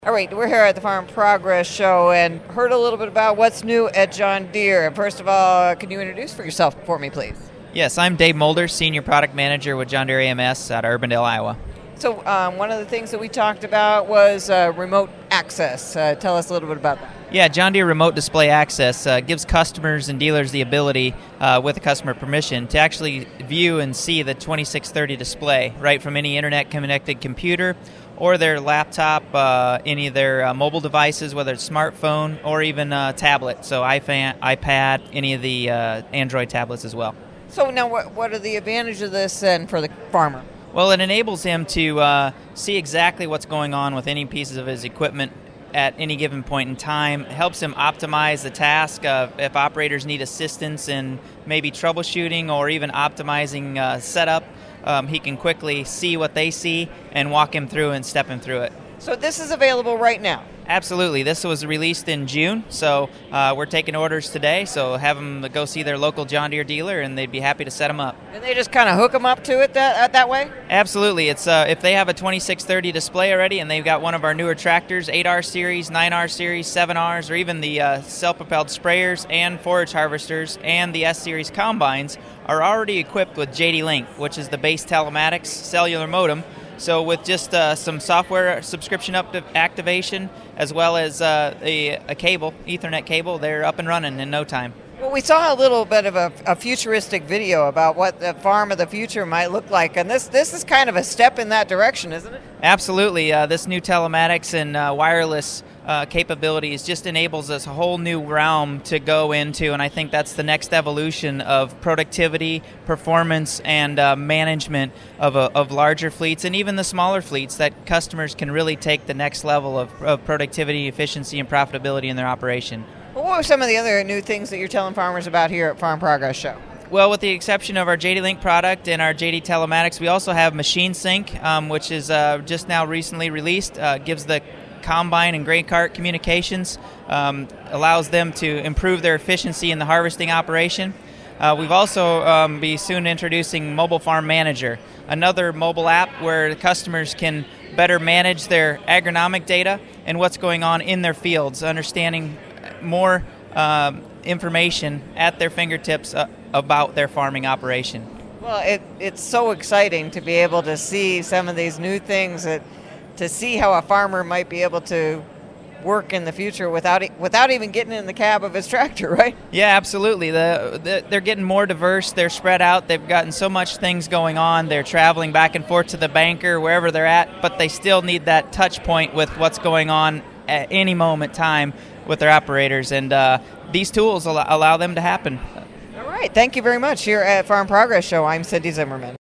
All right, we're here at the Farm Progress Show and heard a little bit about what's new at John Deere. And first of all, can you introduce for yourself for me, please? Yes, I'm Dave Mulder, Senior Product Manager with John Deere AMS out of Urbandale, Iowa. So one of the things that we talked about was remote access. Tell us a little bit about that. Yeah, John Deere Remote Display Access gives customers and dealers the ability, with the customer permission, to actually view and see the 2630 display right from any internet-connected computer or their laptop, any of their mobile devices, whether it's smartphone or even tablet, so iPad, any of the Android tablets as well. So now what are the advantages of this then for the farmer? Well, it enables him to see exactly what's going on with any pieces of his equipment at any given point in time. It helps him optimize the task if operators need assistance in maybe troubleshooting or even optimizing setup. He can quickly see what they see and walk him through and step him through it. So this is available right now? Absolutely. This was released in June, so we're taking orders today, so have them go see their local John Deere dealer, and they'd be happy to set them up. And they just kind of hook them up to it that way? Absolutely. It's if they have a 2630 display already and they've got one of our newer tractors, 8R series, 9R series, 7Rs, or even the self-propelled sprayers and forage harvesters and the S-series combines are already equipped with JD Link, which is the base telematics cellular modem. So with just some software subscription activation, as well as a cable, Ethernet cable, they're up and running in no time. Well, we saw a little bit of a futuristic video about what the farm of the future might look like, and this is kind of a step in that direction, isn't it? Absolutely. This new telematics and wireless capabilities just enables us a whole new realm to go into, and I think that's the next evolution of productivity, performance, and management of larger fleets and even the smaller fleets, that customers can really take the next level of productivity, efficiency, and profitability in their operation. Well, what are some of the other new things that you're telling farmers about here at Farm Progress Show? Well, with the exception of our JD Link product and our JD Telematics, we also have Machine Sync, which is just now recently released. Gives the combine and grain cart communications, allows them to improve their efficiency in the harvesting operation. We've also be soon introducing Mobile Farm Manager, another mobile app where customers can better manage their agronomic data and what's going on in their fields, understanding more information at their fingertips about their farming operation. Well, it's so exciting to be able to see some of these new things, to see how a farmer might be able to work in the future without even getting in the cab of his tractor, right? Yeah, absolutely. They're getting more diverse. They're spread out. They've gotten so much things going on. They're traveling back and forth to the banker, wherever they're at, but they still need that touch point with what's going on at any moment time with their operators, and these tools allow them to happen. All right. Thank you very much. Here at Farm Progress Show, I'm Cindy Zimmerman.